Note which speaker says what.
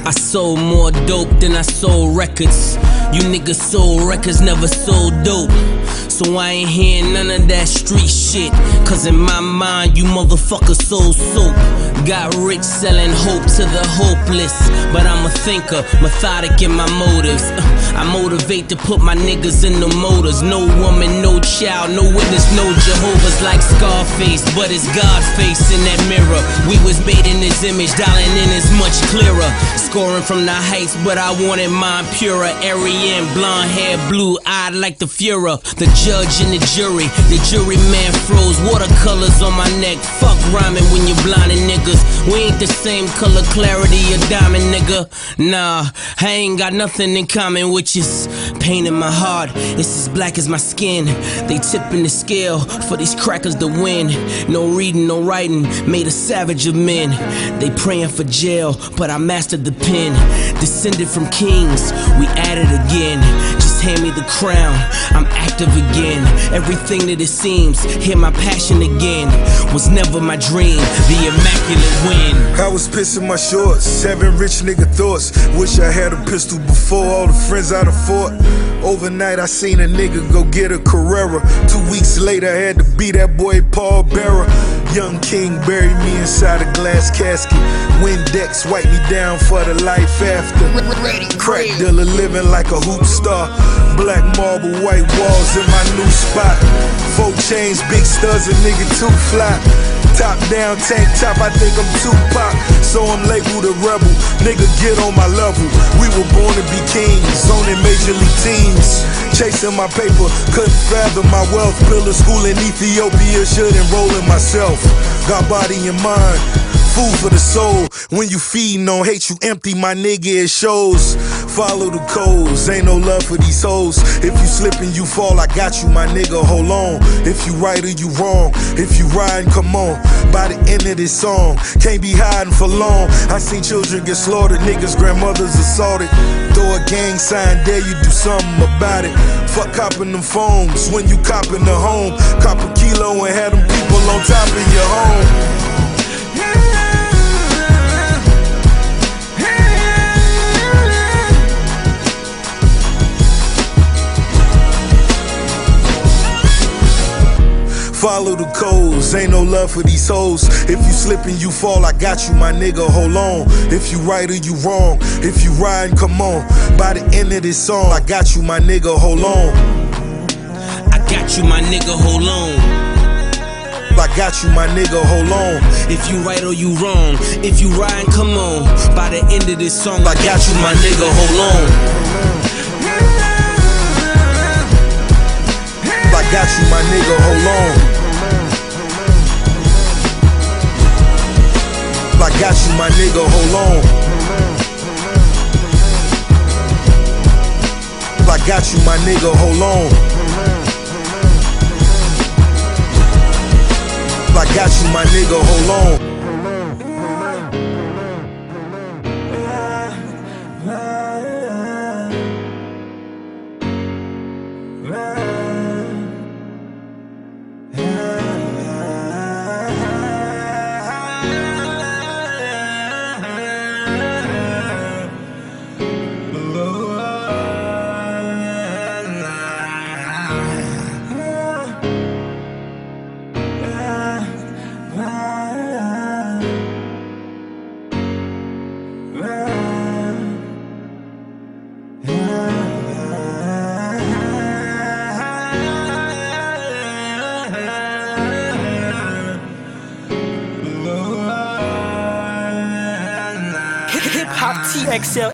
Speaker 1: I sold more dope than I sold records. You niggas sold records, never sold dope. So I ain't hearing none of that street shit. Cause in my mind, you motherfuckers sold soap. Got rich selling hope to the hopeless. But I'm a thinker, methodic in my motives. I motivate to put my niggas in the motors. No woman, no child, no witness, no Jehovah's like Scarface. But it's God's face in that mirror. We was made in his image, dialing in is much clearer. Scoring from the heights, but I wanted mine purer. Ariane, blonde hair, blue eyed like the Fuhrer. The judge and the jury man froze. Watercolors on my neck, fuck rhyming when you're blinding niggas. We ain't the same color, clarity a diamond, nigga. Nah, I ain't got nothing in common with you. Pain in my heart, it's as black as my skin. They tipping the scale for these crackers to win. No reading, no writing, made a savage of men. They praying for jail, but I mastered the pen. Descended from kings, we at it again. Just hand me the crown, I'm active again. Everything that it seems, hear my passion again. Was never my dream, the immaculate win.
Speaker 2: I was pissing my shorts, having rich nigga thoughts. Wish I had a pistol before all the friends I'd have fought. Overnight I seen a nigga go get a Carrera. 2 weeks later I had to be that boy Paul Bearer. Young King buried me inside a glass casket. Windex wiped me down for the life after. Crack dealer living like a hoop star. Black marble, white walls in my new spot. 4 chains, big studs, a nigga too fly. Top down, tank top, I think I'm Tupac. So I'm labeled a rebel, nigga get on my level. We were born to be kings, owning major league teams. Chasing my paper, couldn't fathom my wealth. Build a school in Ethiopia, should enroll in myself. Got body and mind, food for the soul. When you feeding on hate, you empty, my nigga, it shows. Follow the codes, ain't no love for these hoes. If you slip and you fall, I got you, my nigga, hold on. If you right or you wrong, if you riding, come on. By the end of this song, can't be hiding for long. I seen children get slaughtered, niggas' grandmothers assaulted. Throw a gang sign, dare you do something about it. Fuck copping them phones, when you copping the home. Cop a kilo and have them people on top of your home. Follow the codes, ain't no love for these hoes. If you slip and you fall, I got you, my nigga, hold on. If you right or you wrong, if you riding, come on. By the end of this song, I got you, my nigga, hold on.
Speaker 1: I got you, my nigga, hold on.
Speaker 2: I got you, my nigga, hold on.
Speaker 1: If you right or you wrong, if you riding, come on. By the end of this song, I got you, my nigga, hold on. I got you, my nigga, hold on. I got you, my nigga, hold on. I got you, my nigga, hold on. I got you, my nigga, hold on.
Speaker 3: Hip Hop TXL